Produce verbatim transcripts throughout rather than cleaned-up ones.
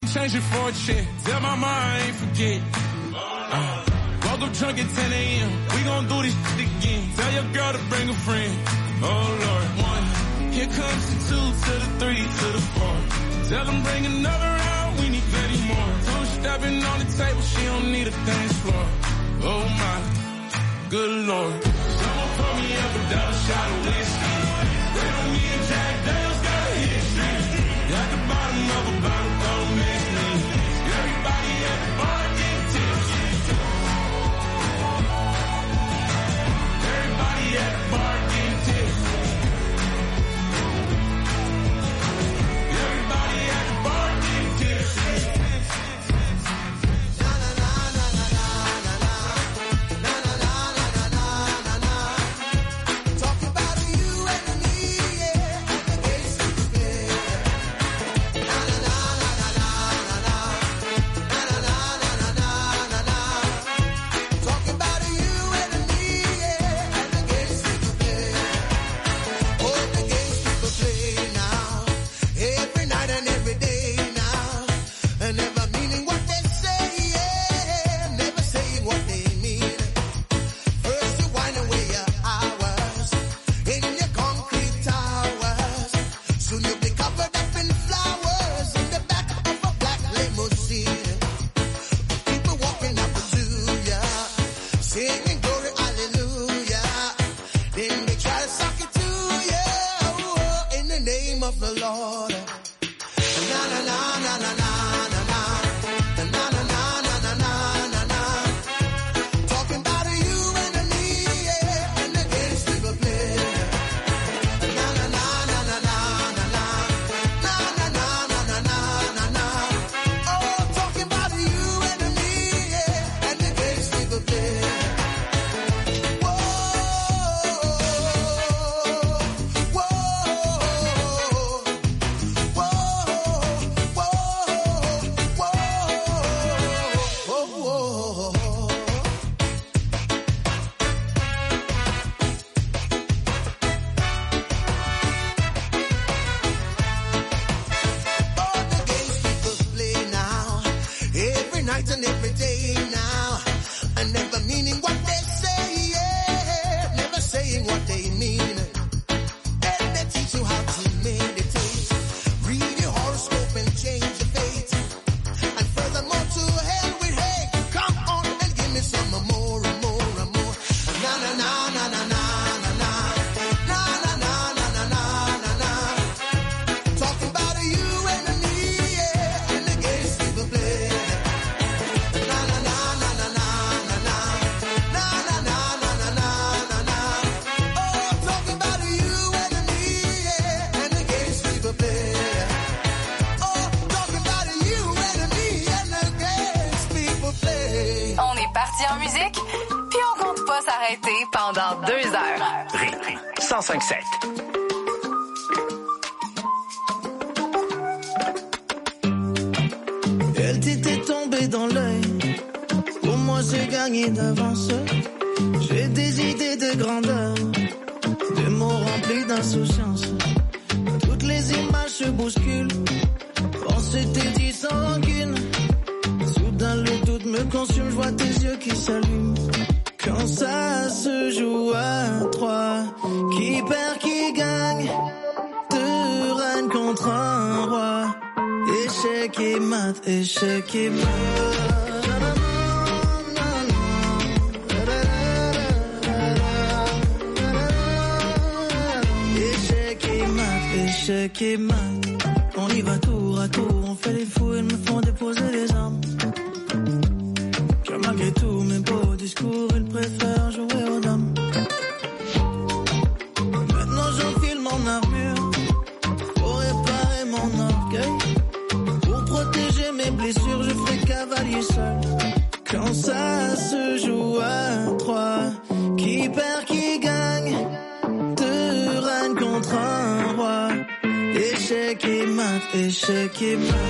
change it for a check. Tell my mom I ain't forget. Uh, woke up drunk at ten a.m. We gon' do this shit again. Tell your girl to bring a friend. Oh Lord, one. Here comes the two to the three to the four. Tell them bring another round. We need plenty more. Two stepping on the table. She don't need a dance floor. Oh my, good Lord. Someone pour me up a double shot of whiskey. They don't me and Jack Daniels got a history. At the bottom of a bottle, don't miss me. Everybody at the bar getting tipsy. Everybody at the bar getting tipsy. Everybody at the bar getting tipsy. Na na na na na na na na na na na na na na. Talking about you and me, yeah, and the games we play. Na na na na na na na na na na na na na. Talking about you and me, yeah, and the games we play. Oh, the games people play now, every night and every day now, and never meaning what they say, yeah, never saying what they mean. First you wind away your hours in your concrete towers. Soon you'll be covered up in flowers in the back of a black limousine. People walking up to ya, singing glory, hallelujah. Then they try to suck it to ya, oh, in the name of the Lord. Na na na na na na na na na na na na na na na na. Talking about you and me, yeah, and the games people play. Na na na na na na na na na na na na na na na. Oh, talking about you and me, yeah, and the games people play. Whoa, whoa, whoa, whoa, whoa, whoa, whoa. All the games people play now, every night and every day now, and never meaning what they say, yeah, never saying what they mean. And they teach you how to meditate, read your horoscope and change your fate. And furthermore, to hell with hate. Come on and give me some more and more and more. Na na na na na na na na na na na na na na na na. Talking about you and me, yeah, and the games people play. Na na na na na na na na na na na na na na na. Oh, talking about you and me, yeah, and the games people play. Oh, talking about you and me and the games people play. On est parti en musique, puis on compte pas s'arrêter pendant deux heures. Rythme cent cinq sept. Elle t'était tombée dans l'œil. Pour moi, j'ai gagné d'avance. J'ai des idées de grandeur, des mots remplis d'insouciance. Toutes les images se bousculent. On s'était dit sans rancune. Soudain, le doute me consume. Je vois tes yeux qui s'allument. Quand ça se joue à trois, qui perd, qui gagne, deux reines contre un roi. Échec et mat, échec et mat. Échec et mat, échec et mat. On y va tour à tour, on fait les fous, ils me font déposer les armes. Que malgré tous mes beaux discours, ils préfèrent jouer aux dames. Maintenant j'enfile mon armure pour réparer mon orgueil. Pour protéger mes blessures, je ferai cavalier seul. Quand ça se joue à trois, qui perd, qui gagne, deux reines contre un roi. Échec et mat, échec et mat.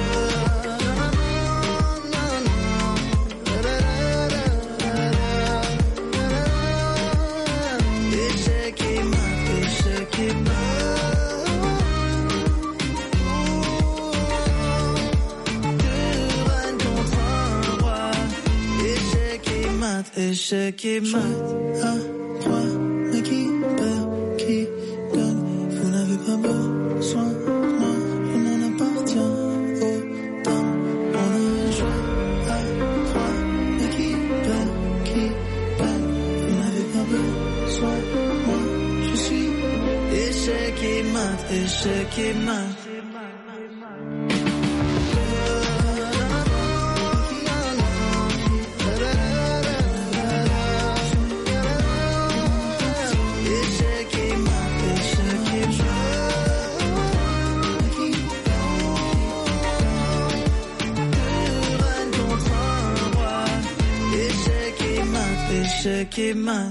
Échec et mat, échec et mat. Deux échec et mat. À trois, mais qui perd, qui gagne. Vous n'avez pas besoin de moi, je m'en appartiens autant. On a joué à trois, mais qui perd, qui gagne. Vous n'avez pas besoin de moi, je suis échec et mat, échec et mat. Échec et mat.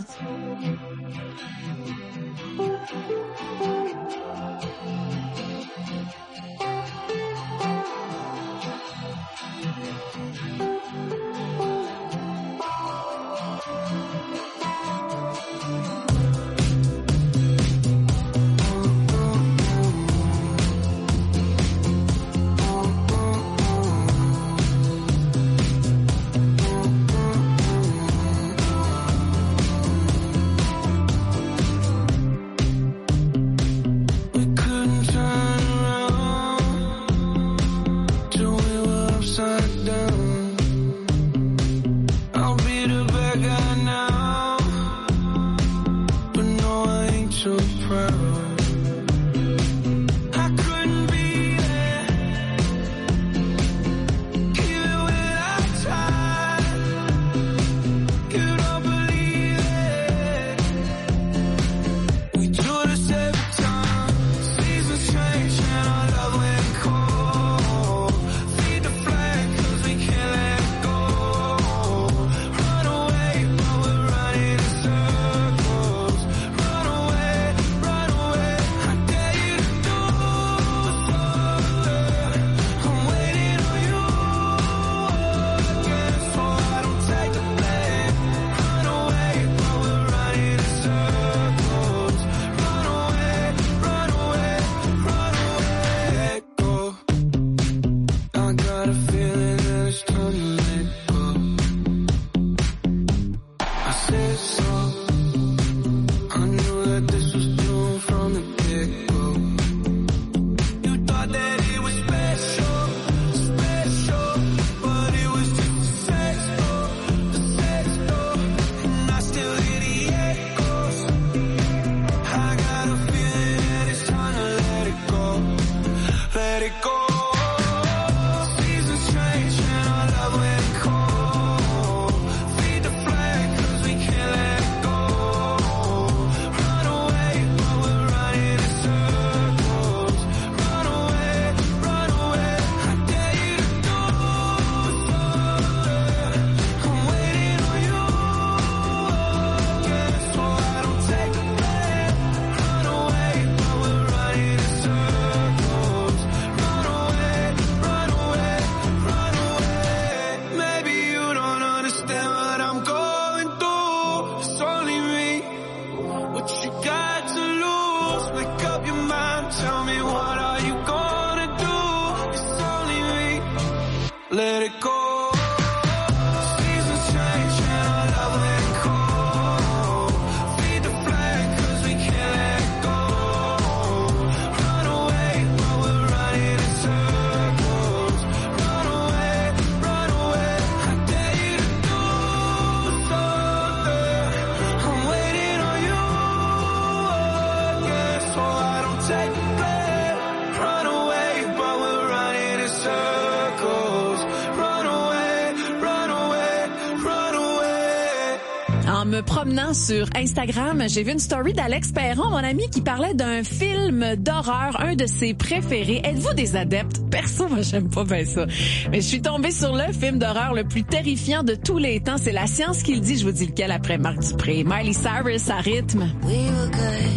Me promenant sur Instagram, j'ai vu une story d'Alex Perron, mon ami, qui parlait d'un film d'horreur, un de ses préférés. Êtes-vous des adeptes? Perso, moi, j'aime pas bien ça. Mais je suis tombée sur le film d'horreur le plus terrifiant de tous les temps. C'est La Science qui le dit. Je vous dis lequel après Marc Dupré. Miley Cyrus à rythme. We were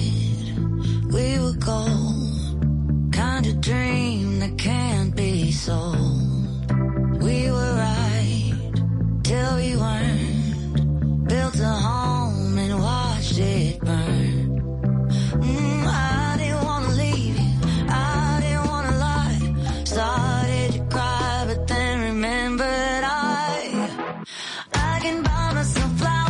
good, we were gold, kind of dream that can't be sold. We were right till we weren't. Built a home and watched it burn. Mm, I didn't wanna leave you, I didn't wanna lie. Started to cry, but then remembered I I can buy myself flowers.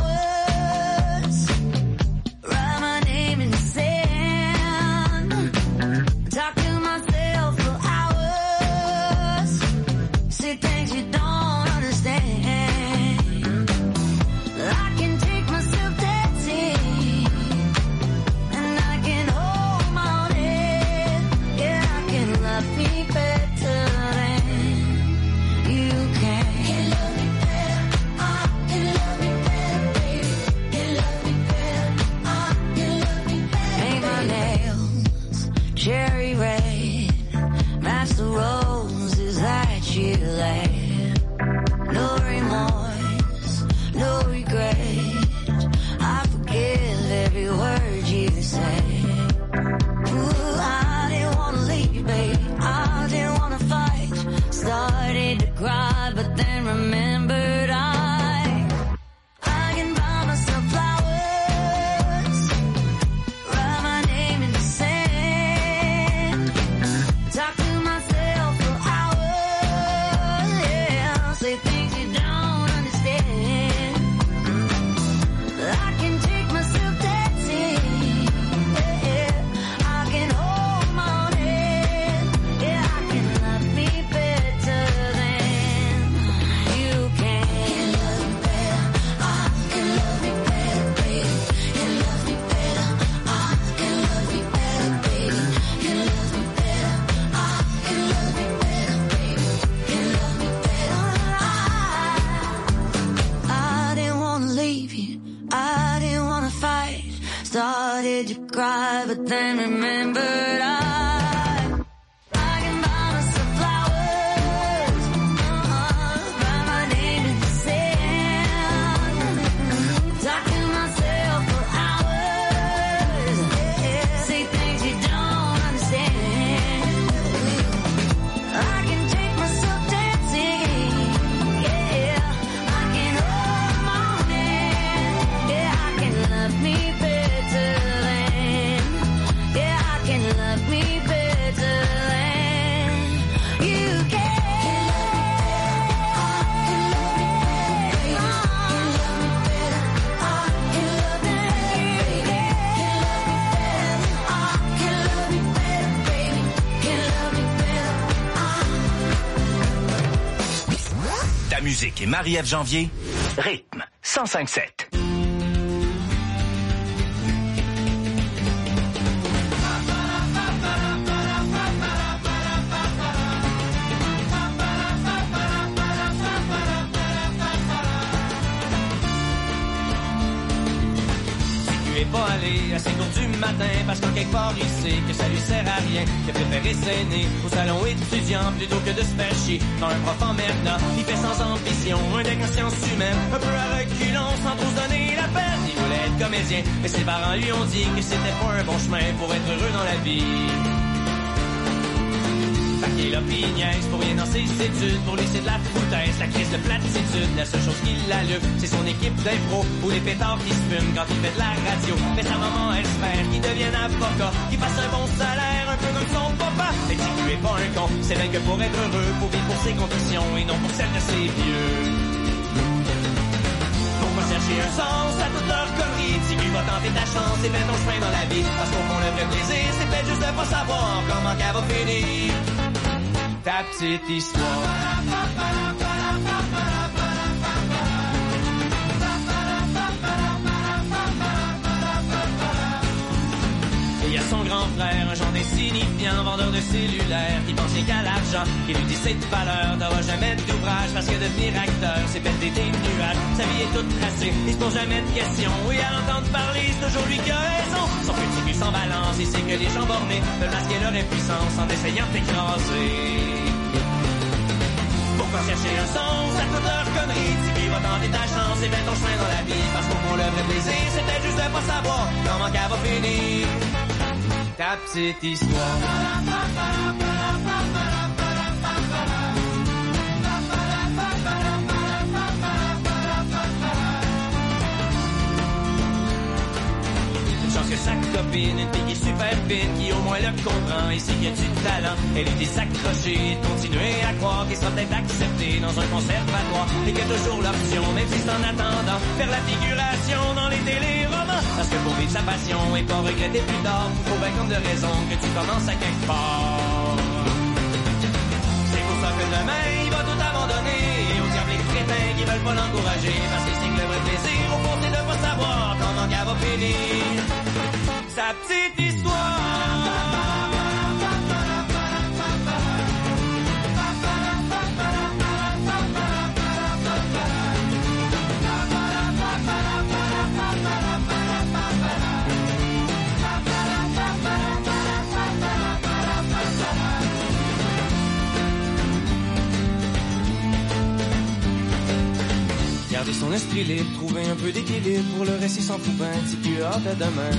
You can. Can love me better. I can love me better, baby. Can love me better. I can love me better. Paint my nails cherry red. Match the roses that you laid. No remorse, no regret. I forgive every word you say. Ooh, I didn't wanna leave, baby. I didn't wanna fight. Started to cry, but then remembered I I can buy myself flowers, write my name in the sand, talk to myself for hours, yeah, say things you don't understand. I can take myself dancing, yeah, I can hold my own hand, yeah, I can love me better than you can. Can love me better, I can love me better, baby. Can love me better, I can love me better, baby. Can love me better, I can love me better, baby. Can love me better, I I didn't wanna leave you, I didn't wanna fight. Started to cry, but then remembered I I can buy myself flowers, uh-huh, write my name in the sand, talk to myself for hours, yeah, say things you don't understand. I can take myself dancing, yeah, I can hold my own hand, yeah, I can love me better than, yeah, I can love me better than you can. Can love me better, I can love me better, I can love me better, baby. Can love me better, I can love me better, baby. Can love me better. Ta musique et Marie-Ève Janvier, rythme cent cinq sept. Tu es pas allé assez tôt du matin parce qu'en quelque part il sait que ça lui sert à rien, qu'il a préféré s'aîner au salon étudiant plutôt que de se faire chier dans un prof emmerdant. Il fait sans ambition, un deck en sciences humaines, un peu à reculons sans trop se donner la peine. Il voulait être comédien, mais ses parents lui ont dit que c'était pas un bon chemin pour être heureux dans la vie. Fait qu'il a pis niaise pour rien dans ses études. Pour lui c'est de la foutaise, la crise de platitude. La seule chose qui l'allume, c'est son équipe d'impro ou les pétards qui se fument quand il fait de la radio. Mais sa maman espère qu'il devienne avocat, qu'il fasse un bon salaire, un peu comme son papa. Et si tu es pas un con, c'est bien que pour être heureux, faut vivre pour ses conditions et non pour celles de ses vieux. Pourquoi chercher un sens à toute leur connerie? Si tu vas tenter ta chance et mets ton chemin dans la vie. Parce qu'au fond le vrai plaisir, c'est peut-être juste de pas savoir comment qu'elle va finir ta petite histoire. Il y a son grand frère, un genre d'insignifiant, vendeur de cellulaire, qui pense qu'à l'argent, qui lui dit c'est de valeur, t'auras jamais d'ouvrage, parce que devenir acteur, c'est péter des nuages, sa vie est toute tracée, il se pose jamais de questions, oui, à l'entendre parler, c'est toujours lui qui a raison, son petit cul sans balance, il sait que les gens bornés veulent masquer leur impuissance en essayant de t'écraser. Pourquoi chercher un sens à toute leur connerie? Si tu vas tenter ta chance et mets ton chemin dans la vie, parce qu'au fond le vrai plaisir, c'est peut-être juste de pas savoir comment qu'elle va finir ta petite histoire. Chance que sa copine, une fille qui est super fine, qui au moins le comprend et sait qu'il y a du talent. Elle est désaccrochée, de continuer à croire qu'il sera peut-être accepté dans un conservatoire et qu'il y a toujours l'option, même si c'est en attendant, faire la figuration dans les téléromans. Parce que pour vivre sa passion et pas regretter plus tard, faut bien comme de raison que tu commences à quelque part. C'est pour ça que demain, il va tout abandonner aux diables les crétins qui veulent pas l'encourager, parce qu'il signe le vrai plaisir au fond c'est de pas savoir comment qu'elle va finir sa petite histoire. Garder son esprit libre, trouver un peu d'équilibre. Pour le reste, il s'en fout ben, c'est plus hâte à demain.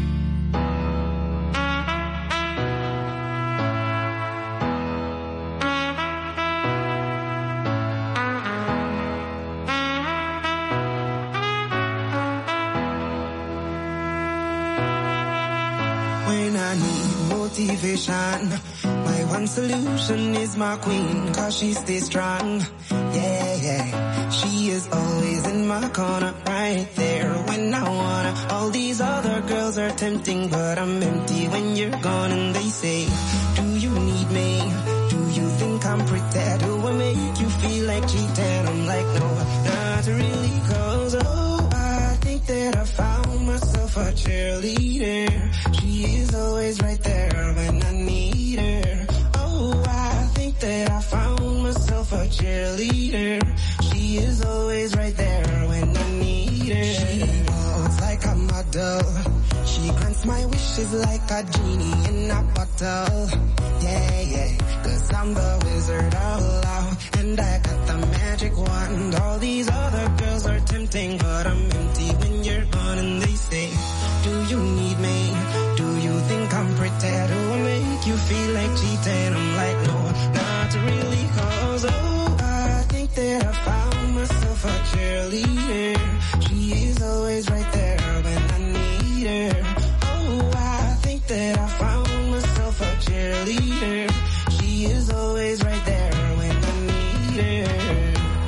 When I need motivation, my one solution is my queen, cause she stays strong. Yeah, yeah, she is always in my corner, right there when I wanna. All these other girls are tempting, but I'm empty when you're gone. And they say, do you need me? Do you think I'm pretty? Do I make you feel like cheating? I'm like, no, not really, cause oh, I think that I found myself a cheerleader. She is always right there when I need her. Oh, I think that I found myself a cheerleader. She is always right there when I need her. She walks like a model. She grants my wishes like a genie in a bottle. Yeah, yeah, cause I'm the wizard of love, and I got the magic wand. All these other girls are tempting, but I'm empty when you're gone. And they say, do you need me? Do you think I'm pretty? Do I make you feel like cheating? I'm like, no, not really, cause oh, I think that I found myself a cheerleader. She is always right there when I need her. Oh, I think that I found myself a cheerleader. She is always right there when I need her.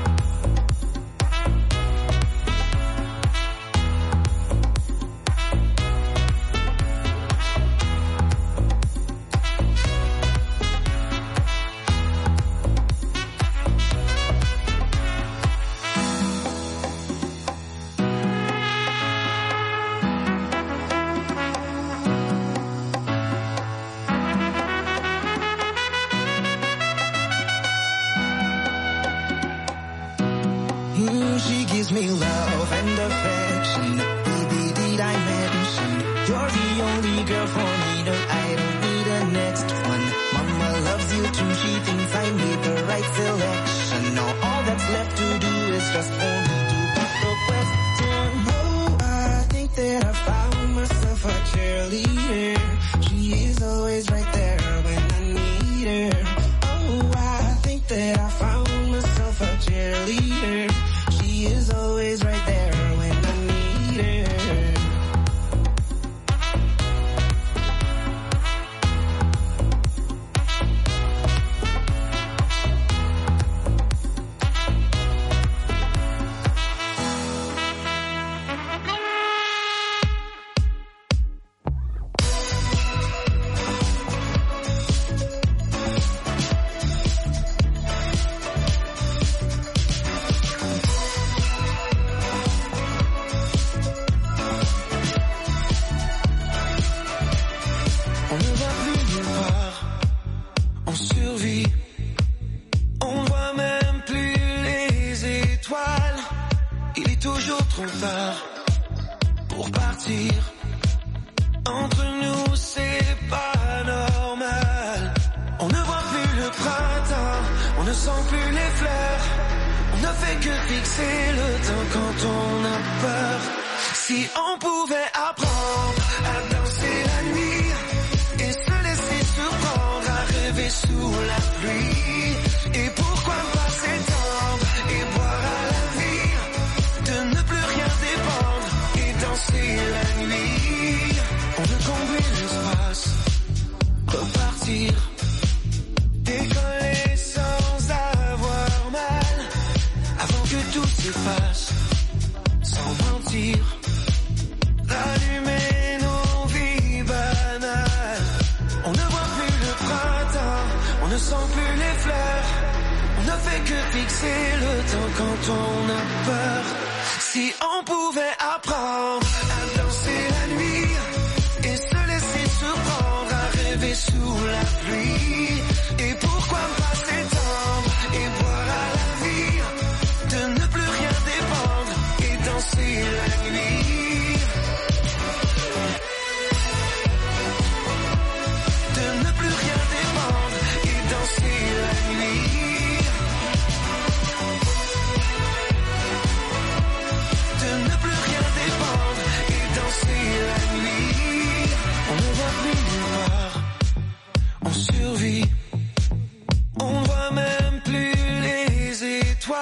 Mm, she gives me love and affection. Baby, did I mention you're the only girl for me? No, I don't need a next one. Mama loves you too. She thinks I made the right selection. Now all that's left to do is just for me to pop the question. Oh, I think that I found myself a cheerleader. She is always right there when I need her. Oh, I think that I found myself a cheerleader. She is always right there when I need her. On ne voit plus nulle part, on survit. On voit même plus les étoiles. Il est toujours trop tard pour partir. Entre nous c'est pas normal. On ne voit plus le printemps, on ne sent plus les fleurs. On ne fait que fixer le temps quand on a peur. Si on pouvait apprendre à danser la nuit et se laisser surprendre à rêver sous la pluie. Et pourquoi pas s'étendre et boire à la vie, de ne plus rien dépendre et danser la nuit. On veut combler l'espace, repartir, décoller sans avoir mal, avant que tout s'efface, sans mentir, rallumer nos vies banales. On ne voit plus le printemps, on ne sent plus les fleurs. On ne fait que fixer le temps quand on a peur. Si on pouvait apprendre à danser la nuit et se laisser surprendre à rêver sous la pluie. Et pourquoi pas s'étendre et boire à la vie, de ne plus rien dépendre et danser la nuit. De ne plus rien dépendre et danser la nuit.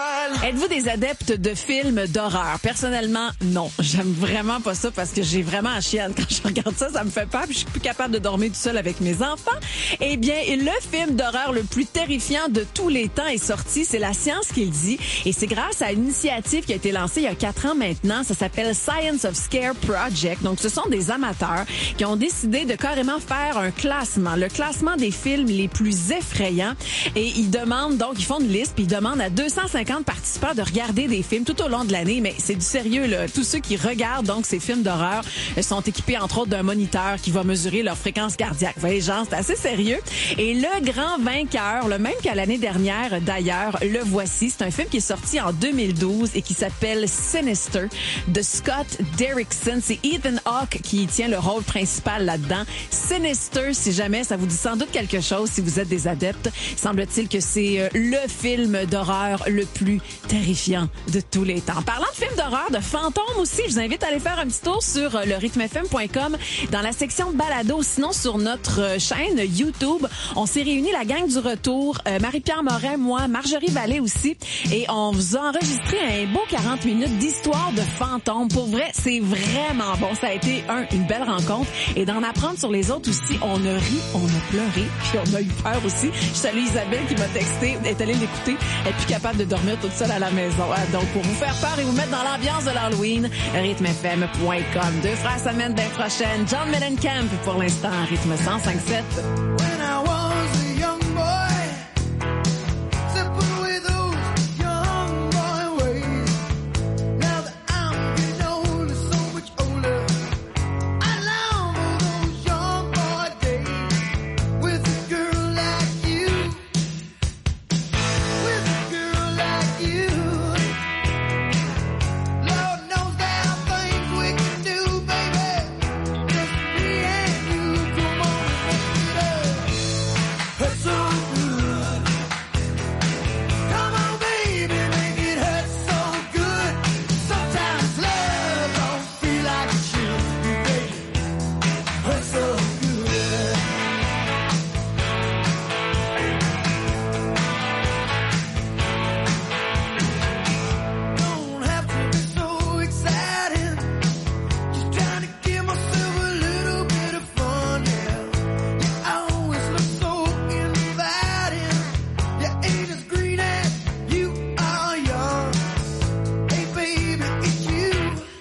étoiles. Êtes-vous des adeptes de films d'horreur? Personnellement, non. J'aime vraiment pas ça parce que j'ai vraiment un chienne. Quand je regarde ça, ça me fait peur puis je suis plus capable de dormir tout seul avec mes enfants. Eh bien, le film d'horreur le plus terrifiant de tous les temps est sorti. C'est la science qui le dit. Et c'est grâce à une initiative qui a été lancée il y a quatre ans maintenant. Ça s'appelle Science of Scare Project. Donc, ce sont des amateurs qui ont décidé de carrément faire un classement. Le classement des films les plus effrayants. Et ils demandent, donc, ils font une liste puis ils demandent à deux cent cinquante participants de regarder des films tout au long de l'année. Mais c'est du sérieux, là. Tous ceux qui regardent, donc, ces films d'horreur sont équipés, entre autres, d'un moniteur qui va mesurer leur fréquence cardiaque. Vous voyez, genre, c'est assez sérieux. Et le grand vainqueur, le même qu'à l'année dernière, d'ailleurs, le voici. C'est un film qui est sorti en deux mille douze et qui s'appelle Sinister de Scott Derrickson. C'est Ethan Hawke qui tient le rôle principal là-dedans. Sinister, si jamais ça vous dit sans doute quelque chose, si vous êtes des adeptes, semble-t-il que c'est le film d'horreur le plus terrifiant de tous les temps. Parlant de films d'horreur, de fantômes aussi, je vous invite à aller faire un petit tour sur le rythme f m point com dans la section balado. Sinon, sur notre chaîne YouTube, on s'est réunis, la gang du retour, euh, Marie-Pierre Morin, moi, Marjorie Vallée aussi, et on vous a enregistré un beau quarante minutes d'histoire de fantômes. Pour vrai, c'est vraiment bon. Ça a été, un, une belle rencontre, et d'en apprendre sur les autres aussi. On a ri, on a pleuré, puis on a eu peur aussi. Je salue Isabelle qui m'a texté, elle est allée l'écouter, elle est plus capable de dormir toute seule à la maison. Donc, pour vous faire peur et vous mettre dans l'ambiance de l'Halloween, rythme f m point com. Deux frères semaine bien prochaine. John Mellencamp, pour l'instant, rythme cent cinq sept. When I was a young boy, simple away those young boy ways. Now that I'm getting older, so much older, I long for those young boy days with a girl like you, with a girl like you. Lord knows there are things we can do, baby. Just me and you, come on and make it up. Hurt so good. Come on, baby, make it hurt so good. Sometimes love don't feel like it should, baby. Hurt so good. Don't have to be so exciting. Just trying to give myself a little bit of fun, yeah. You always look so inviting. Your age is green and you are young. Hey, baby, it's you.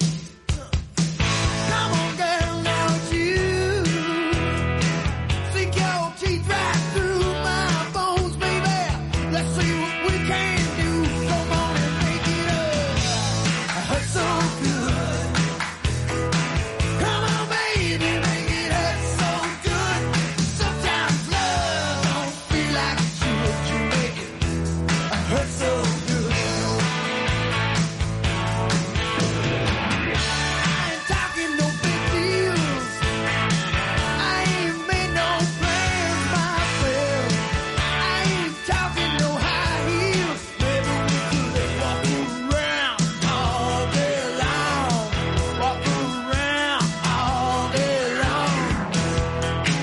Come on, girl, now it's you. Sink your teeth right through my bones, baby. Let's see what we can do. Come on and make it up. I hurt so good. Come on, baby, make it hurt so good. Sometimes love don't feel like it should. You make it hurt so good. I ain't talking no big deals. I ain't made no plans myself. I ain't talking no high heels. Maybe we could walk around all day long. Walk around all day long.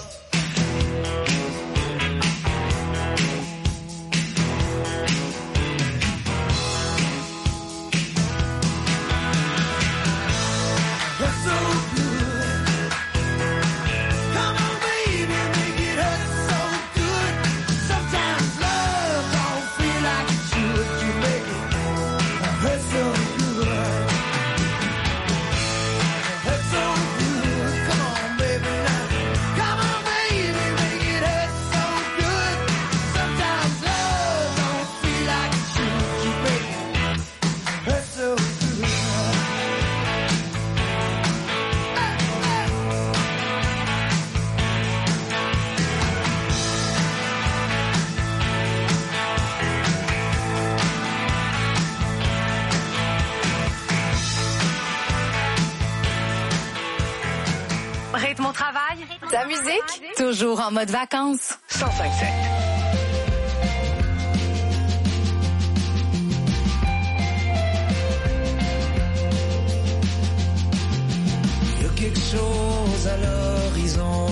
Hurt so good. Come on, baby, make it hurt so good. Sometimes love don't feel like it should. You make it hurt so good. Hurt so good. Come on, baby, now. Come on, baby, make it hurt so good. Sometimes love don't feel like it should. You make it hurt so good. Rythme au travail, ta musique, toujours en mode vacances. cent cinq sept. Il y a quelque chose à l'horizon,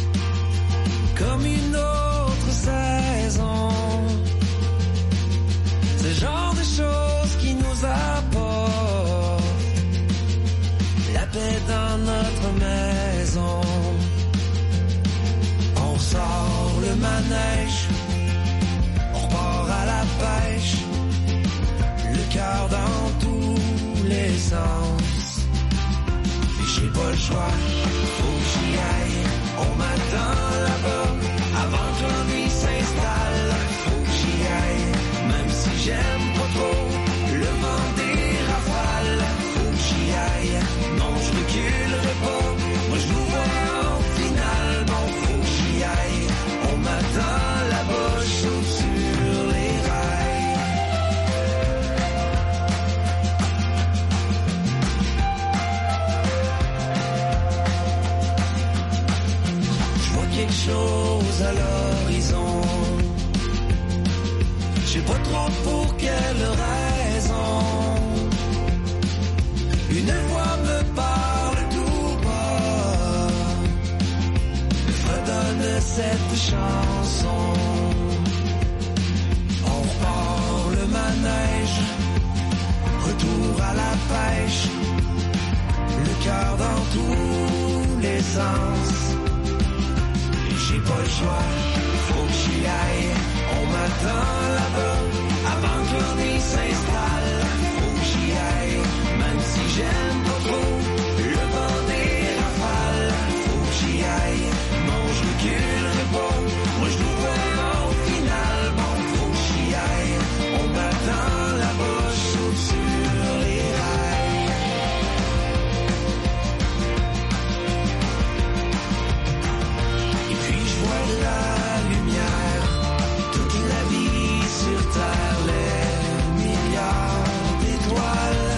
comme une autre saison. manège, on repart à la pêche, le cœur dans tous les sens. Et j'ai pas le choix, faut que j'y aille, on m'attend là-bas, avant que l'ennui s'installe. Faut que j'y aille, même si j'aime pas trop le vent des rafales. Faut que j'y aille, non je reculerai pas, moi je nous vois en finale. Bon, faut que j'y aille, on m'attend là-bas, je saute sur les rails. Je vois quelque chose à l'horizon, je sais pas trop pour quelle raison. Une voix me parle tout bas, me fredonne cette chanson. On repart le manège, retour à la pêche, le cœur dans tous les sens. Et j'ai pas le choix, faut que j'y aille, on m'attend là-bas, avant que l'ennui s'installe. Faut que j'y aille, même si j'aime pas trop le vent des rafales. Faut que j'y aille, non je reculerai pas, moi je nous vois en finale. Bon, faut que j'y aille, on m'attend là-bas, je saute sur les rails. Et puis je vois de la lumière, toute la vie sur terre, les milliards d'étoiles,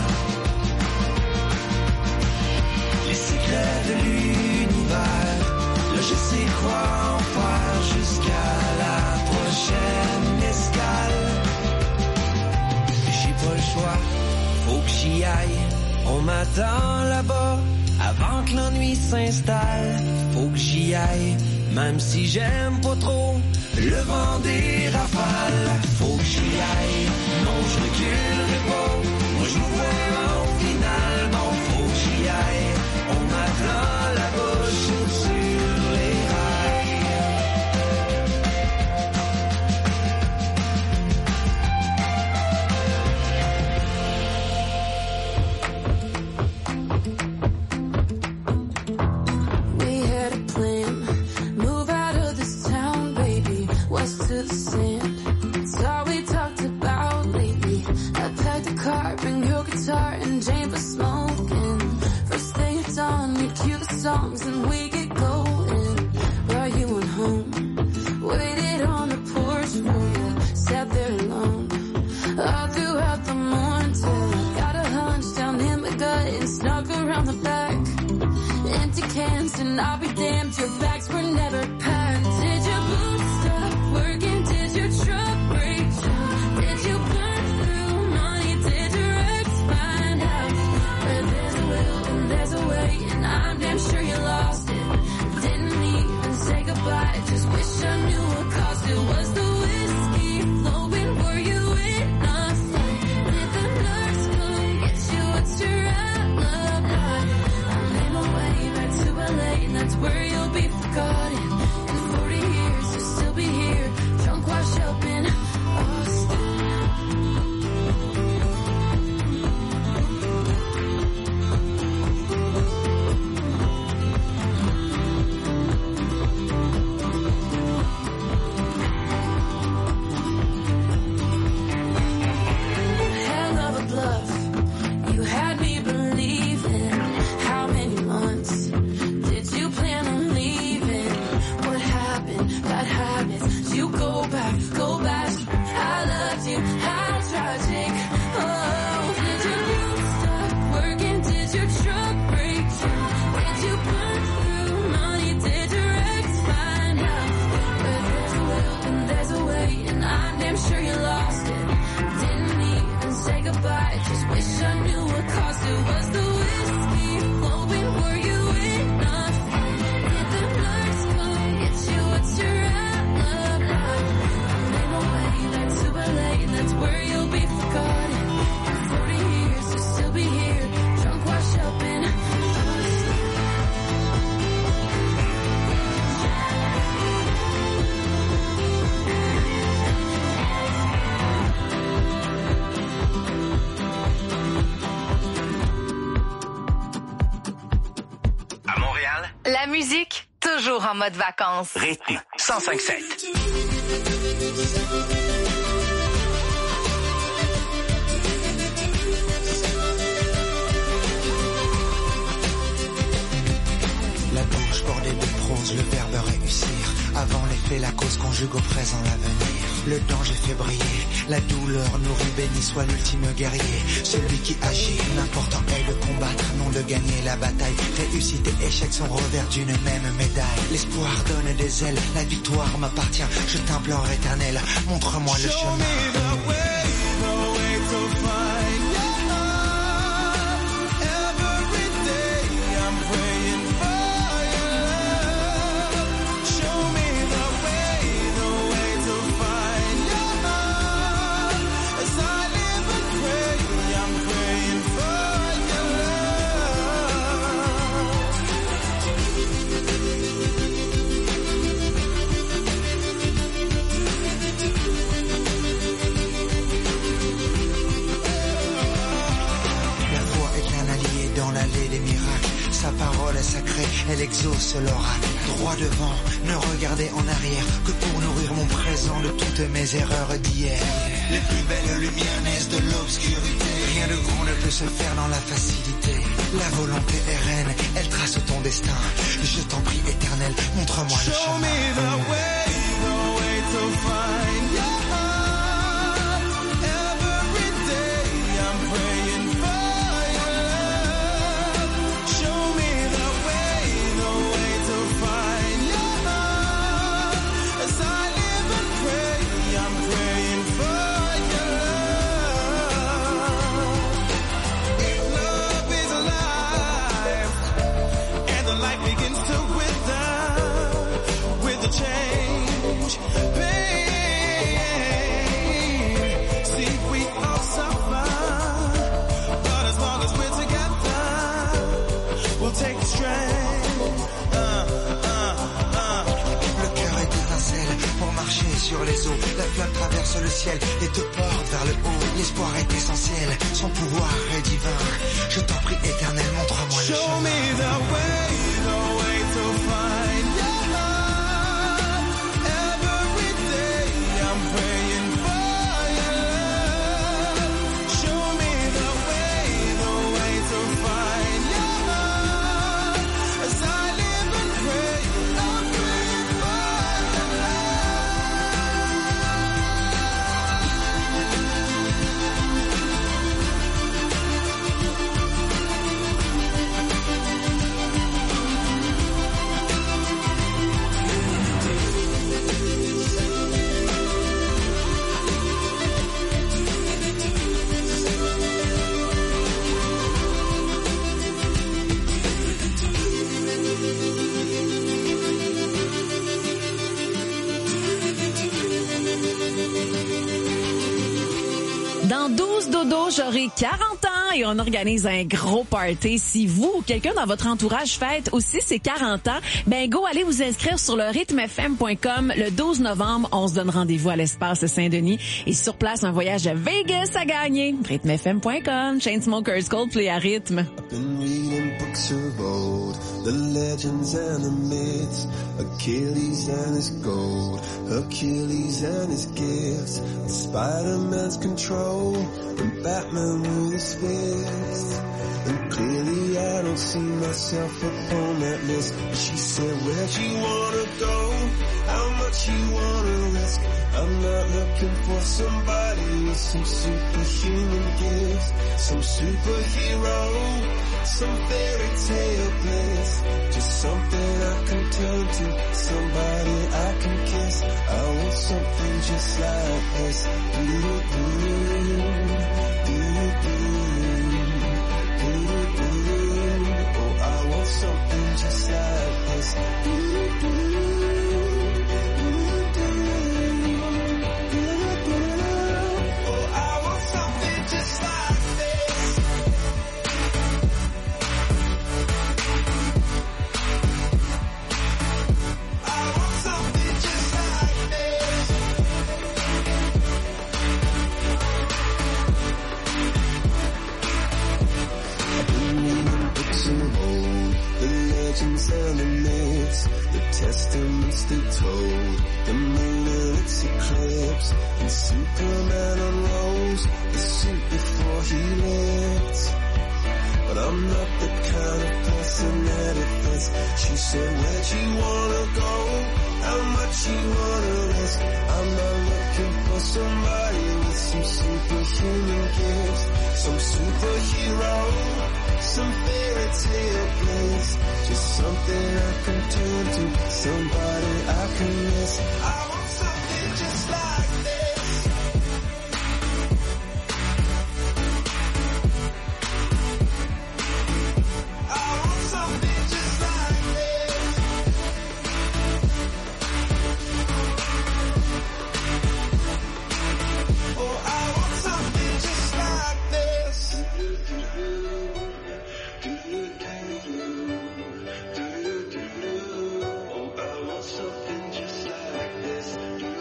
les secrets de l'univers. Là je sais quoi en faire jusqu'à la prochaine escale. J'ai pas le choix, faut que j'y aille, on m'attend là-bas, avant que l'ennui s'installe. Faut que j'y aille, même si j'aime pas trop le vent des rafales. Faut que j'y aille, non je reculerai pas, moi je vous vois en finale. Bon, faut que j'y aille, on m'attend là-bas, je saute sur les rails. We had a plan, move out of this town, baby, west to the sand. It's all we talked about lately. I packed a car, bring your guitar and Jane for smoking. First thing it's on, you cue the songs and we get going. Brought you on home, waited on the porch for you, sat there alone all throughout the morning till I got a hunch down in my gut and snuck around the back. Empty cans and I'll be damned, your bags were never packed. Did your boots stop working? Did your truck break down? Did you burn through money? Did your ex find out? Where there's a will and there's a way, and I'm damn sure you lost it. Didn't even say goodbye, just wish I knew what caused it. Was the whiskey flowing? Were you in a fight? Did the nurse come get you? What's your alibi? I made my way back to L A, and that's where you'll be forgotten. La musique, toujours en mode vacances. Rythme cent cinq sept. La bouche bordée de prose, le verbe réussir. Avant les faits, la cause conjugue au présent l'avenir. Le danger fait briller, la douleur nourrit, béni soit l'ultime guerrier. Celui qui agit, l'important est de combattre, non de gagner la bataille. Réussite et échec sont revers d'une même médaille. L'espoir donne des ailes, la victoire m'appartient. Je t'implore éternel, montre-moi le chemin. Sa parole est sacrée, elle exauce l'oracle. Droit devant, ne regardez en arrière que pour nourrir mon présent de toutes mes erreurs d'hier. Les plus belles lumières naissent de l'obscurité. Rien de grand ne peut se faire dans la facilité. La volonté est reine, elle trace ton destin. Je t'en prie éternel, montre-moi le chemin. Show me the way, the way to find your heart. Every day I'm praying for your love. Show me the way, the way to find your heart. As I live and pray, I'm praying for your love. If love is alive, and the light begins to wither with the change, pain. See, we all suffer, but as long as we're together, we'll take the strength. Uh, uh, uh. Le cœur étincelle pour marcher sur les eaux. La flamme traverse le ciel et te porte vers le haut. L'espoir est essentiel, son pouvoir est divin. Je t'en prie éternel, montre-moi le chemin. Show me the way, the way to find your heart. Every day I'm praying for your love. Show me the way, the way to find your heart. As I live and pray, I'm praying for your love. Dans douze dodo, j'aurai quarante ans et on organise un gros party. Si vous ou quelqu'un dans votre entourage fête aussi ses quarante ans, ben go, allez vous inscrire sur le rythme f m point com. Le douze novembre, on se donne rendez-vous à l'espace Saint-Denis et sur place, un voyage à Vegas à gagner. rythme f m point com, Chainsmokers, Coldplay à rythme. Been reading books of old, the legends and the myths, Achilles and his gold, Achilles and his gifts, Spider-Man's control, and Batman with his fist. And clearly I don't see myself upon that list. But she said, where'd you wanna go? How much you wanna risk? I'm not looking for somebody with some superhuman gifts, some superhero, some fairy tale bliss. Just something I can turn to, somebody I can kiss. I want something just like this. Do-do-do, do-do-do, oh, I want something just like this. Do-do-do. it's an edifice. She said, where'd you wanna go? How much you wanna risk? I'm not looking for somebody with some superhuman gifts, some superhero, some fairy tale bliss. Just something I can turn to, somebody I can miss. I want something just like this. I want something just like this. Oh, I want something just like this. Oh, I want something just like this.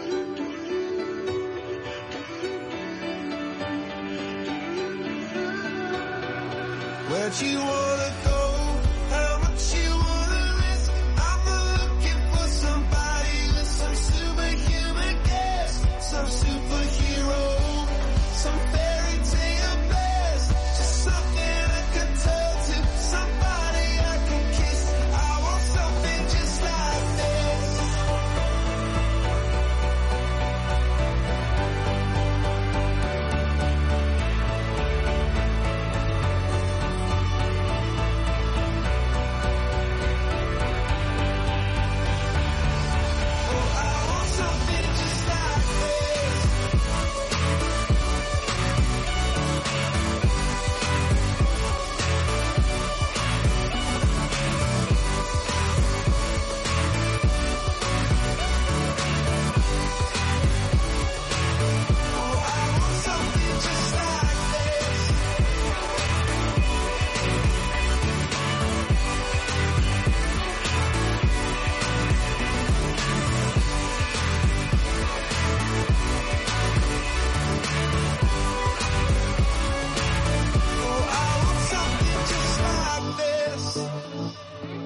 Where'd you wanna go? How much you wanna risk? I'm not looking for somebody with some superhuman gifts, some superhero, some fairy tale bliss. Just something I can turn to, somebody I can kiss. I want something just like this. Oh, I want something just like this. Oh, I want something just like this. Oh, I want something just like this.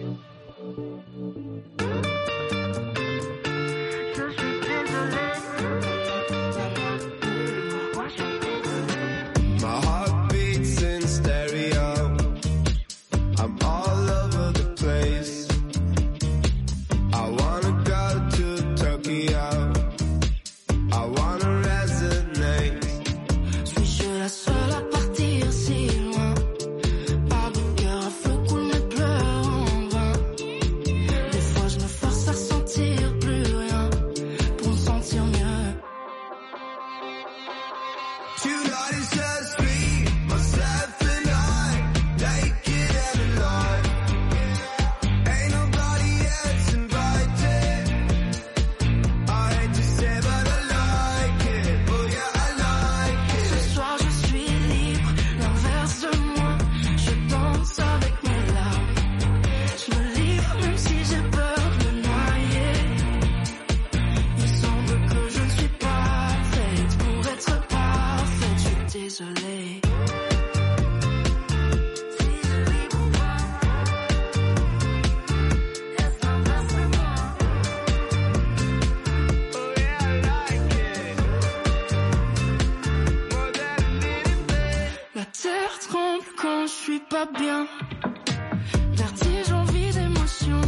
My heart beats in stereo. I'm all over the place. I wanna go to Tokyo. I wanna resonate. Suis-je la seule à partir si loin? Pas de cœur à feu coule mes pleurs en vain. Des fois je me force à sentir plus rien pour me sentir mieux. Tonight is just me, myself and I, naked and alive. Ain't nobody else invited. I hate to say but I like it. Oh yeah, I like Ce it. soir je suis libre, l'inverse de moi. Je danse avec mes larmes. Je me livre même si j'ai peur de me noyer. Il semble que je ne suis pas faite pour être parfaite. Je suis désolée. Suis-je libre ou pas? Est-ce l'inverse de moi? Oh yeah, I like it. More than a little bit. La terre tremble quand je suis pas bien. Vertige, envie d'émotion.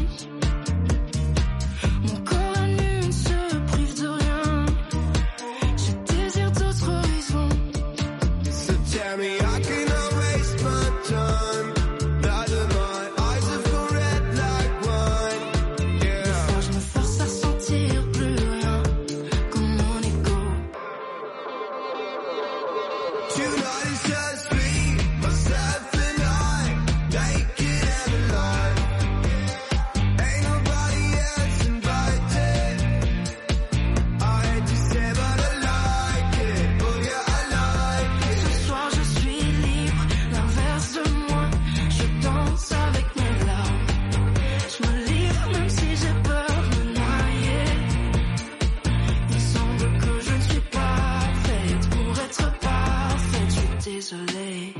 Mon corps à nu ne se prive de rien. Je désire d'autres horizons. So tell me I cannot waste my time. Neither my eyes have gone red like wine. Yeah. Moi je me force à sentir plus rien comme mon ego. Tonight is just me, myself and I, naked and alive. Ain't nobody else invited. I hate to say but I like it. Oh yeah, I like it. Ce soir je suis libre, l'inverse de moi. Je danse avec mes larmes. Je me livre même si j'ai peur de me noyer. Il semble que je ne suis pas faite pour être parfaite. Je suis désolée.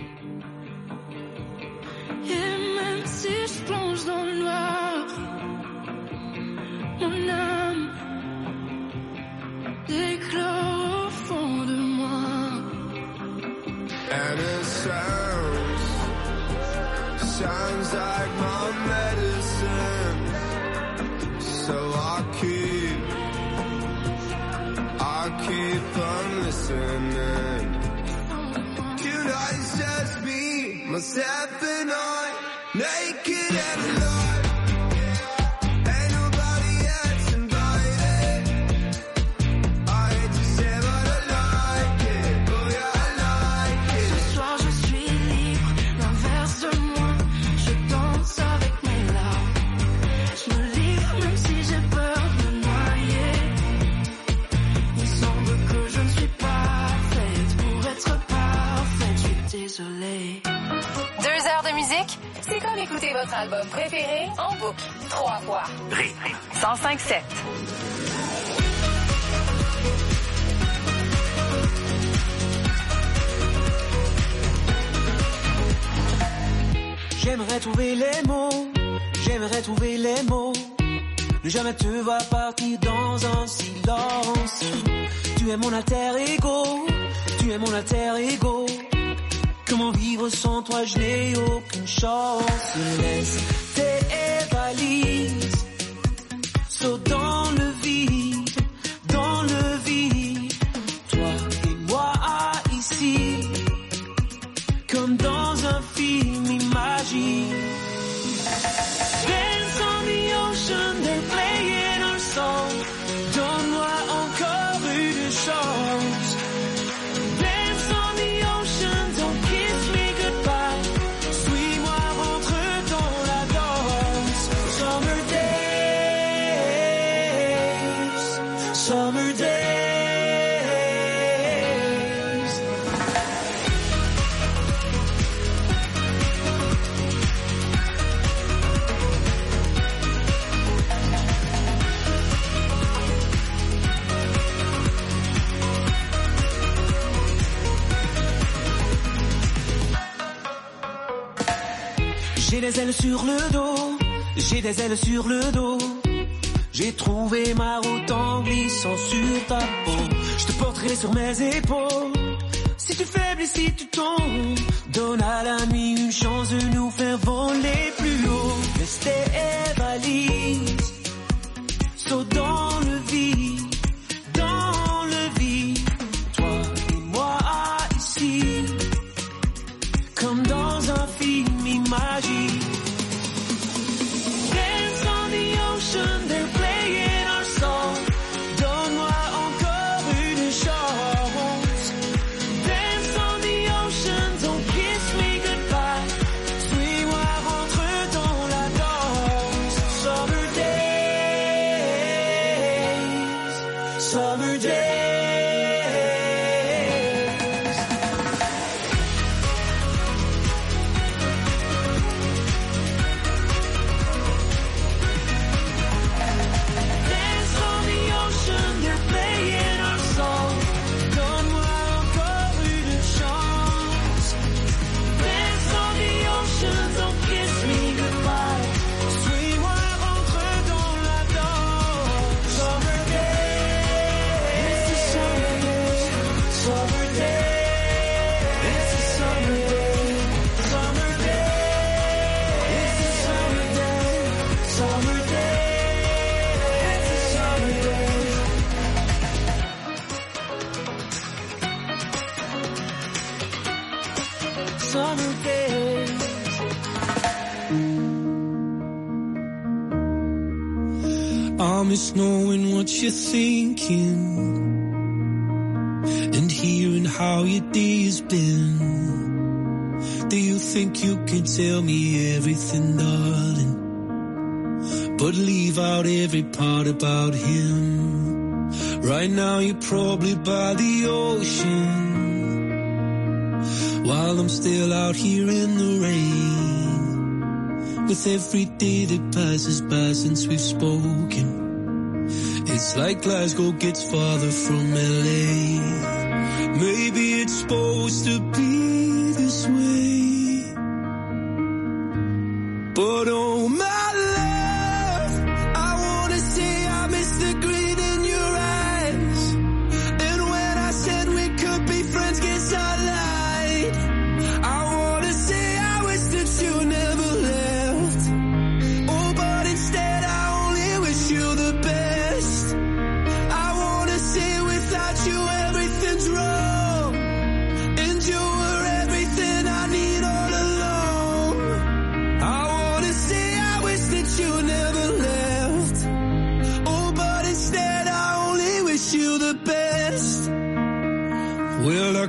Et même si je plonge dans le noir, mon âme éclore au fond de moi. And it sounds sounds like my medicine. So I keep, I keep on listening. Tonight it's just me, myself and I, naked and alive. Ain't nobody else invited. I hate to say but I like it, oh yeah I like it. Ce soir je suis libre, l'inverse de moi. Je danse avec mes larmes. Je me livre même si j'ai peur de me noyer. Il semble que je ne suis pas faite pour être parfaite. Je suis désolée. Deux heures de musique, c'est comme écouter votre album préféré en boucle trois fois. Rythme. cent cinq sept. J'aimerais trouver les mots, j'aimerais trouver les mots. Ne jamais te voir partir dans un silence. Tu es mon alter ego, tu es mon alter ego. Comment vivre sans toi, je n'ai aucune chance. Laisse tes valises, saute dans le vide, dans le vide. Toi et moi ici, comme dans un film, imagine. Dance on the ocean, they're playing our song. Donne-moi encore une chance. Dance on the ocean, don't kiss me goodbye. Suis-moi, rentre dans la danse. Summer days, summer days. J'ai des ailes sur le dos, j'ai des ailes sur le dos. J'ai trouvé ma route en glissant sur ta peau. Je te porterai sur mes épaules. Si tu faibles et si tu tombes, donne à la nuit une chance de nous faire voler plus haut. Laisse tes valises, saute dans le vide, dans le vide. Toi et moi ici, comme dans un film, imagine. Dance on the ocean, they're playing our song. Donne-moi encore une chance. Dance on the ocean, don't kiss me goodbye. Suis-moi, rentre dans la danse. Summer days, summer days. Dance on the ocean, they're playing our song. Donne-moi encore une chance. Dance on the ocean, don't kiss me goodbye. Suis-moi, rentre dans la danse. Summer days, it's a summer day, summer day. It's a summer day, summer day. It's a summer day, summer day. It's a summer day. Summer days. I miss knowing what you're thinking and hearing how your day has been. Do you think you can tell me everything, darling, but leave out every part about him? Right now you're probably by the ocean, while I'm still out here in the rain. With every day that passes by since we've spoken, it's like Glasgow gets farther from L A. Maybe it's supposed to be this way, but oh my love, I wanna say I miss the green in your eyes. And when I said we could be friends, guess I lied. I wanna say I wish that you never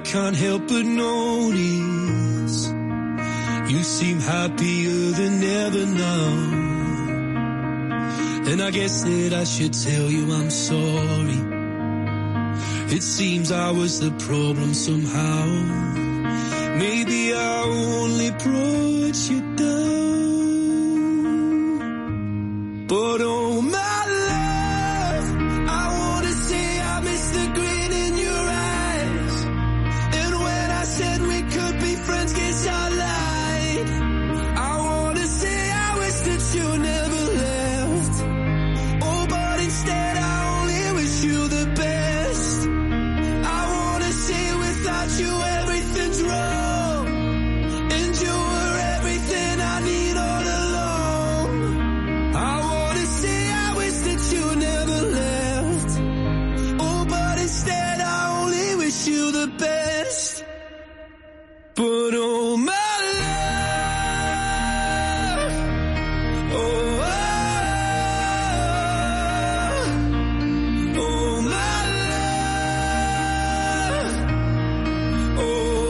can't help but notice you seem happier than ever now. And I guess that I should tell you I'm sorry. It seems I was the problem somehow. Maybe I only brought you down. But oh my love, I wanna say I miss the grin in your eyes. And when I said we could be friends, guess I lied. I wanna say I wish that you never left. Oh, but instead I only wish you the best. I wanna say without you everything's wrong. And you were everything I need all along. I wanna say I wish that you never left. Oh, but instead I only wish you the best. But oh my love, oh, oh, oh my love, oh,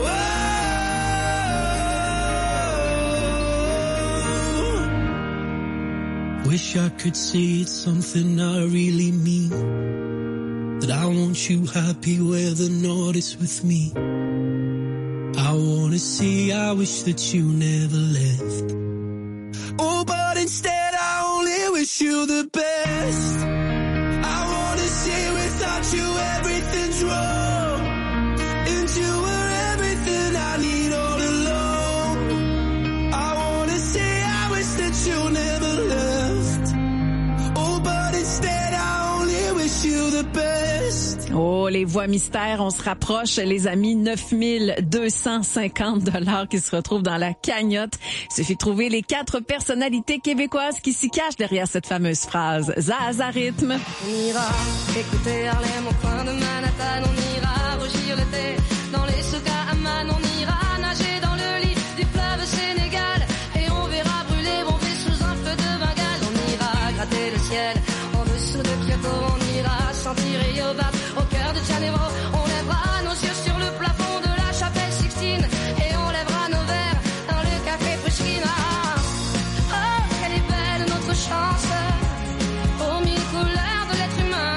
oh. Wish I could say it's something I really mean, that I want you happy where the north is with me. I wanna say I wish that you never left. Oh, but instead I only wish you the best. I wanna say without you everything's wrong. And you were everything I need all along. I wanna say I wish that you never left. Oh, but instead I only wish you the best. Oh, les voix mystères, on se rapproche, les amis, neuf mille deux cent cinquante dollars qui se retrouvent dans la cagnotte. Il suffit de trouver les quatre personnalités québécoises qui s'y cachent derrière cette fameuse phrase. Zaza rythme. On ira écouter Harlem au coin de Manhattan, on ira rougir le thé dans les souks à Amman, on ira nager dans le lit du fleuve Sénégal et on verra brûler bomber sous un feu de Bengale. On ira gratter le ciel en dessous de Kyoto, on ira sentir Rio Bat au cœur de Janeiro, on lèvera nos yeux sur le plafond de la chapelle Sixtine et on lèvera nos verres dans le café Pushkina. Oh, quelle est belle notre chance, aux mille couleurs de l'être humain,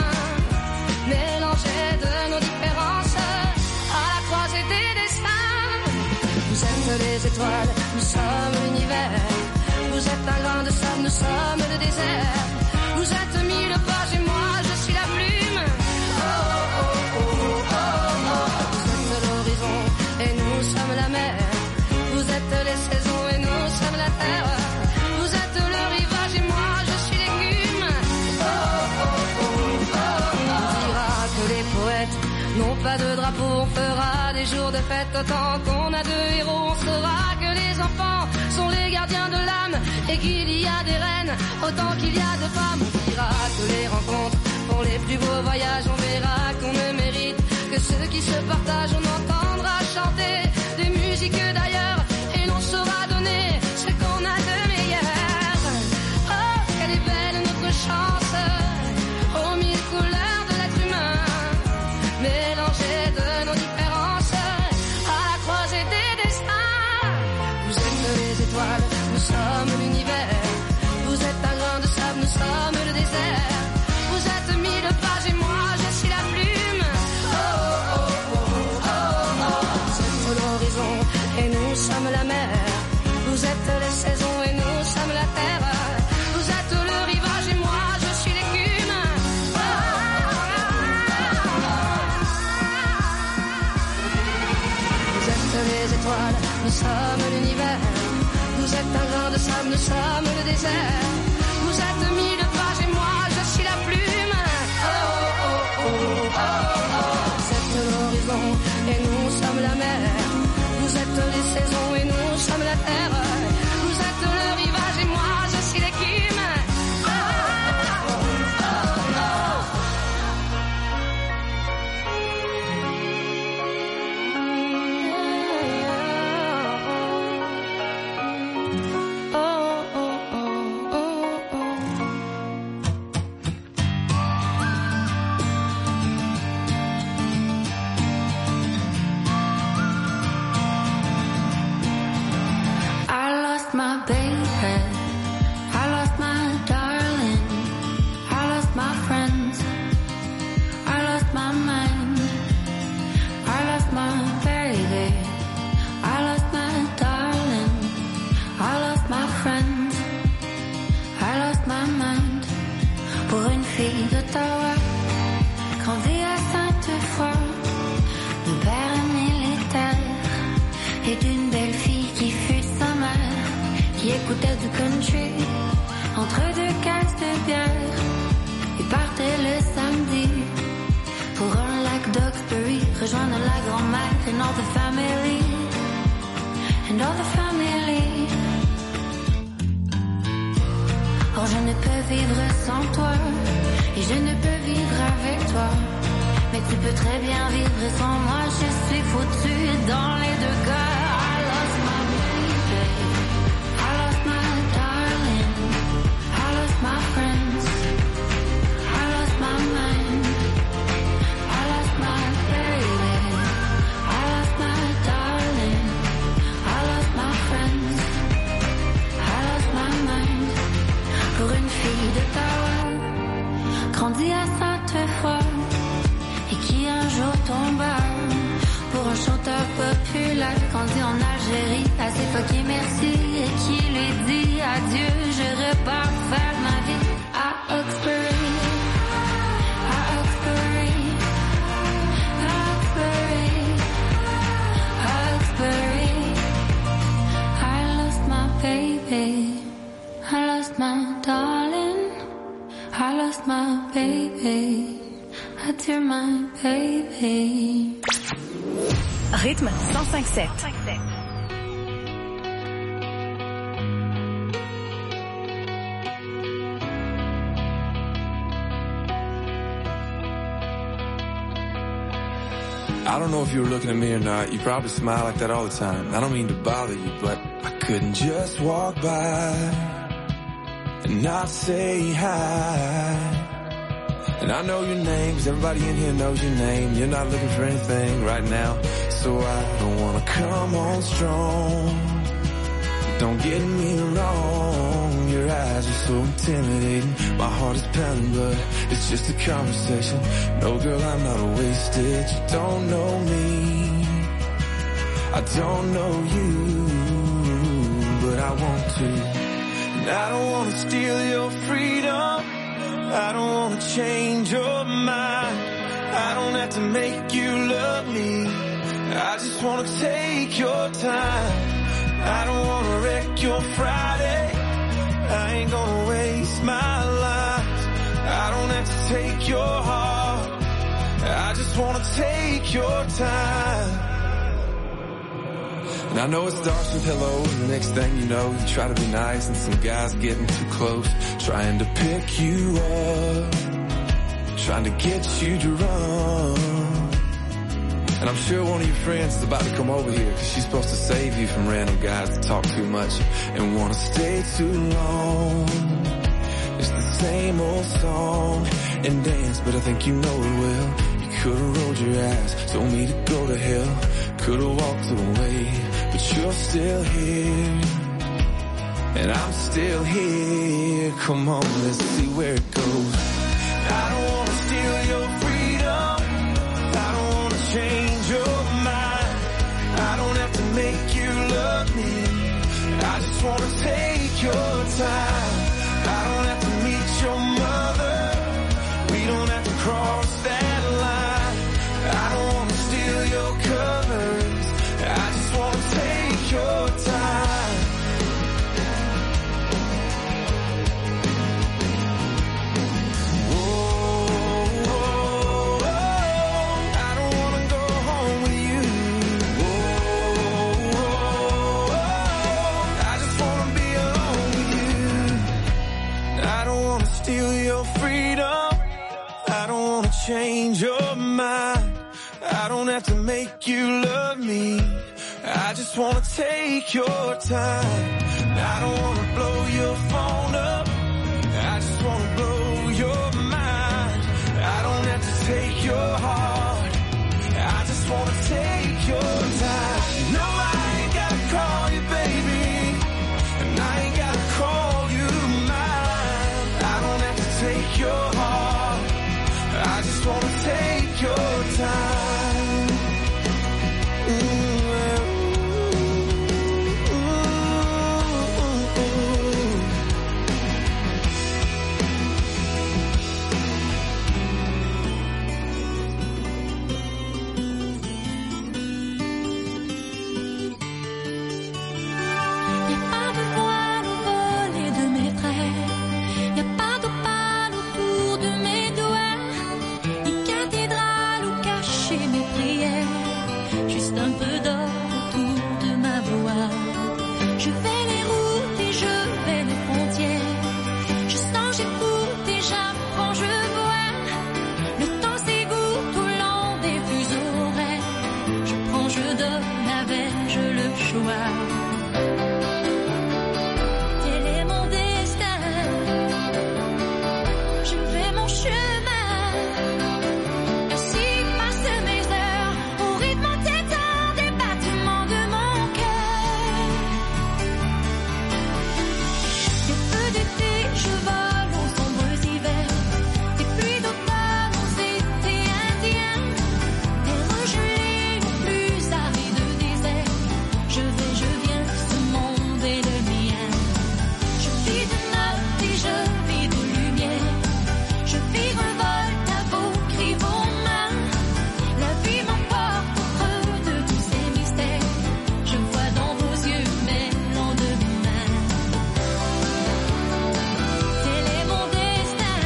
mélangées de nos différences, à la croisée des destins. Vous êtes les étoiles, nous sommes l'univers. Vous êtes un grain de sable, nous sommes le désert. Vous êtes mille pages et moi je suis la plume. Oh, oh, oh, oh, oh, oh. Vous êtes l'horizon et nous sommes la mer. Vous êtes les saisons et nous sommes la terre. Vous êtes le rivage et moi je suis l'écume. Oh, oh, oh, oh, oh. On dira que les poètes n'ont pas de drapeau, on fera des jours de fête autant qu'on a de héros. On saura que les enfants sont les gardiens de l'âme et qu'il y a des reines autant qu'il y a de femmes. On dira que les rencontres font les plus beaux voyages. On verra qu'on ne mérite que ceux qui se partagent. On entendra chanter des musiques d'ailleurs et l'on saura donner ce qu'on a de meilleur. Oh, quelle est belle notre chance, aux mille couleurs de l'être humain, mélangées de nos différences, à la croisée des destins. Vous êtes les étoiles, nous sommes l'univers. Vous êtes un grain de sable, nous sommes le désert. Vous êtes mille pages et moi je suis la plume. Oh, oh, oh, oh, oh. Vous êtes l'horizon et nous sommes la mer. Vous êtes les saisons et nous sommes la terre. Vous êtes le rivage et moi je suis l'écume. Oh, oh, oh, oh. Vous êtes les étoiles, nous sommes l'univers. Vous êtes un grain de sable, nous sommes le désert. Vous êtes mille pages et moi je suis la plume. Oh, oh, oh, oh, oh. Vous êtes l'horizon et nous sommes la mer. Vous êtes les saisons et nous sommes la terre. Vous êtes le rivage et moi je suis l'écume. Oh, oh, oh, oh, oh. rejoindre la grand-mère and all the family, and all the family. Oh, je ne peux vivre sans toi, et je ne peux vivre avec toi. Mais tu peux très bien vivre sans moi, je suis foutue dans les deux cas. I lost my baby, I lost my darling, I lost my friends, I lost my mind, I lost my baby, I lost my darling, I lost my friends, I lost my mind. Pour une fille d'Ottawa, grandie à Sainte-Foy, et qui un jour tomba pour un chanteur populaire, grandi en Algérie, à ses fucké merci, et qui lui dit adieu, je repars faire ma vie à Oxbury, à Oxbury, à Oxbury, à Oxbury. I lost my baby, I lost my darling, I lost my baby, adieu my baby. Rythme cent cinq sept. I don't know if you were looking at me or not. You probably smile like that all the time. I don't mean to bother you, but I couldn't just walk by and not say hi. And I know your name, 'cause everybody in here knows your name. You're not looking for anything right now, so I don't wanna come on strong. Don't get me wrong, your eyes are so intimidating. My heart is pounding, but it's just a conversation. No, girl, I'm not wasted. You don't know me, I don't know you, but I want to. And I don't wanna steal your freedom, I don't wanna change your mind, I don't have to make you love me, I just wanna take your time. I don't wanna wreck your Friday, I ain't gonna waste my life. I don't have to take your heart, I just wanna take your time. And I know it starts with hello, and the next thing you know, you try to be nice, and some guy's getting too close, trying to pick you up, trying to get you to run. And I'm sure one of your friends is about to come over here, 'cause she's supposed to save you from random guys that talk too much and wanna stay too long. It's the same old song and dance, but I think you know it well. You could've rolled your eyes, told me to go to hell, could've walked away, but you're still here, and I'm still here. Come on, let's see where it goes. I don't wanna steal your freedom, I don't wanna change your mind, I don't have to make you love me, I just wanna take your time. I don't have to meet your mother, we don't have to cross that line. I don't wanna steal your covers, I just wanna take your time. Oh, oh, oh, I don't wanna go home with you. Oh, oh, oh, I just wanna be alone with you. I don't wanna steal your freedom, I don't wanna change your mind, I don't have to make you love me, I just wanna take your time. I don't wanna blow your phone up, I just wanna blow your mind. I don't have to take your heart, I just wanna take your time. No, I ain't gotta call you baby, and I ain't gotta call you mine. I don't have to take your heart, I just wanna take your time. Mm. choix. Tel est mon destin. Je fais mon chemin. Ainsi passent mes heures au rythme entêtant des battements de mon cœur. Des feux d'été, je vole aux sombres hivers. Des pluies d'automne aux étés indiens. Terre gelée aux plus arides déserts. Je vais, je viens, ce monde est le mien. Je vis de notes et je vis de lumière. Je virevolte à vos cris, vos mains. La vie m'emporte au creux de tous ces mystères. Je vois dans vos yeux mes lendemains. Tel est mon destin.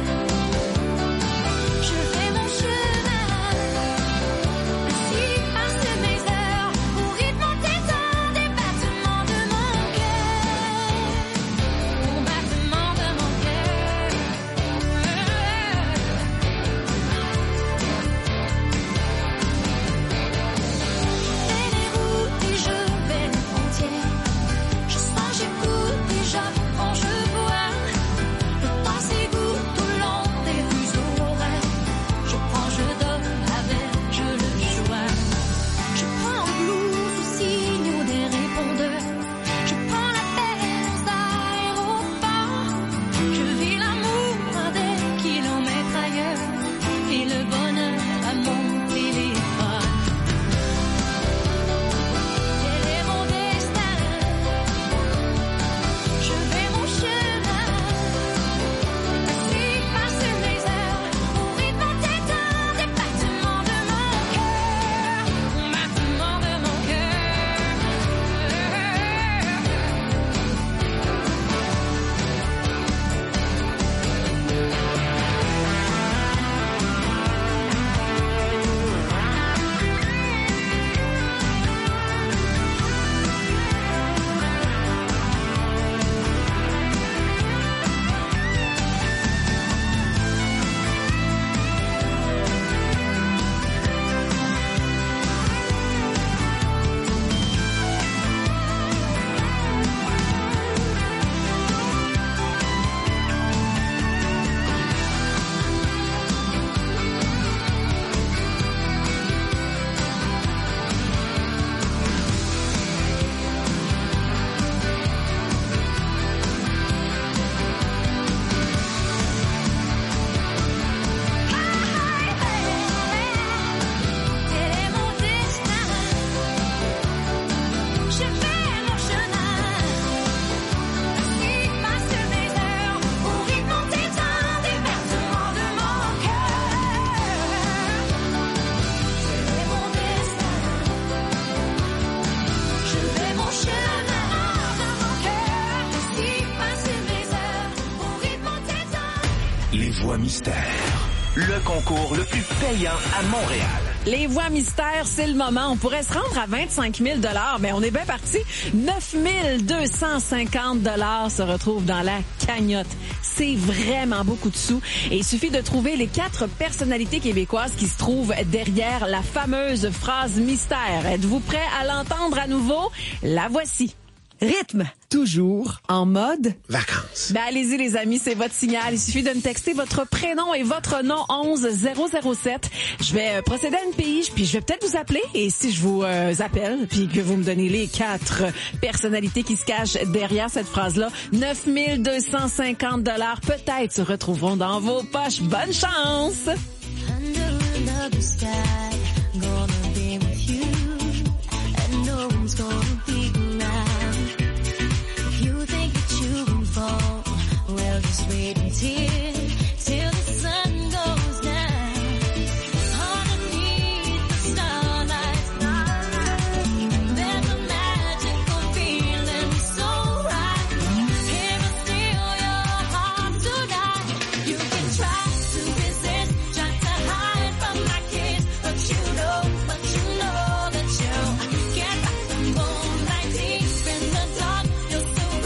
Je fais mon chemin. Ainsi passent mes heures au rythme entêtant des battements de mon cœur. Au battement de mon cœur. Je fais les routes et je vais les frontières. Je sens, j'écoute et j'apprends, je vois. Le temps s'égoutte au long des rues horaires. Je prends, je donne avec, je le choix. Je prends en blues aux signaux des répondeurs. Je prends la paix aux aéroports. Je vis l'amour à des kilomètres ailleurs. Et le bonheur à mon téléphone. Tel est mon destin. Je fais mon chemin. Ainsi passent mes heures au rythme entêtant des battements de mon cœur. Battements de mon Tel est mon destin. Je fais mon chemin. Ainsi passent mes heures au rythme entêtant des battements de mon cœur. Tel est mon destin. Je fais mon chemin de mon cœur. Ainsi passent mes heures au rythme entêtant. Les voix mystères. Le concours le plus payant à Montréal. Les voix mystères, c'est le moment. On pourrait se rendre à vingt-cinq mille dollars, mais on est bien parti. neuf mille deux cent cinquante dollars se retrouvent dans la cagnotte. C'est vraiment beaucoup de sous. Et il suffit de trouver les quatre personnalités québécoises qui se trouvent derrière la fameuse phrase mystère. Êtes-vous prêts à l'entendre à nouveau? La voici. Rythme, toujours en mode vacances. Ben allez-y les amis, c'est votre signal. Il suffit de me texter votre prénom et votre nom onze zéro zéro sept. Je vais euh, procéder à une pige, puis je vais peut-être vous appeler. Et si je vous euh, appelle, puis que vous me donnez les quatre personnalités qui se cachent derrière cette phrase-là, neuf mille deux cent cinquante dollars peut-être se retrouveront dans vos poches. Bonne chance! Under another sky.